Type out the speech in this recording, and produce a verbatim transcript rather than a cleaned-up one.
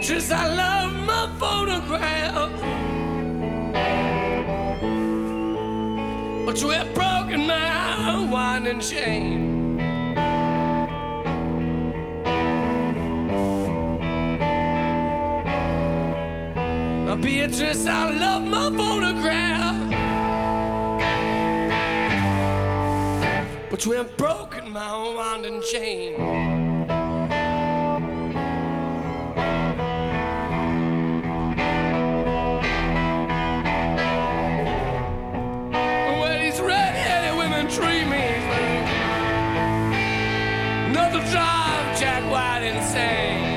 Beatrice, I love my photograph, but you have broken my winding chain. Beatrice, I love my photograph, but you have broken my winding chain. Well, these red-headed women treat me like another drive Jack White insane.